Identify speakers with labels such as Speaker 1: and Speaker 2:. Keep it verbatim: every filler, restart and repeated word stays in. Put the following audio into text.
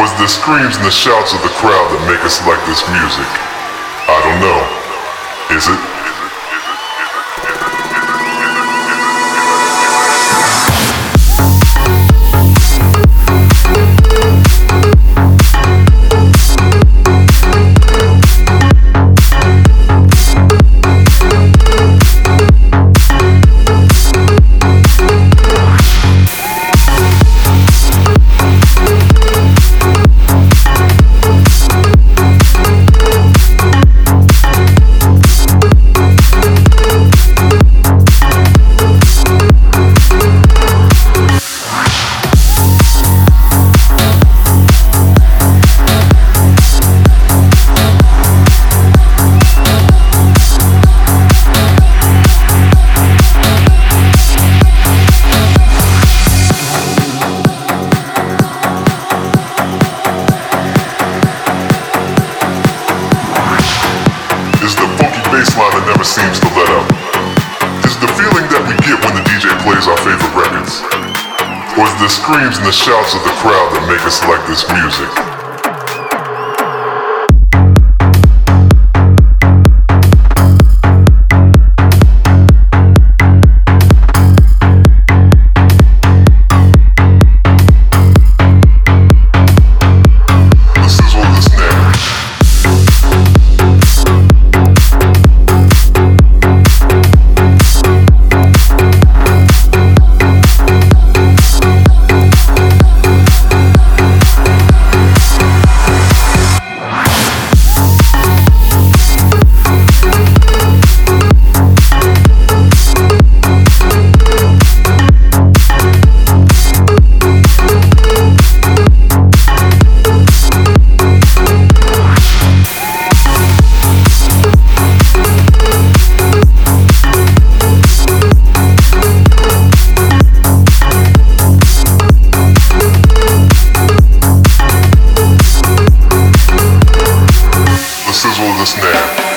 Speaker 1: Was the screams and the shouts of the crowd that make us like this music? I don't know. Is it? Baseline that never seems to let up. Is the feeling that we get when the D J plays our favorite records? Or is the screams and the shouts of the crowd that make us like this music?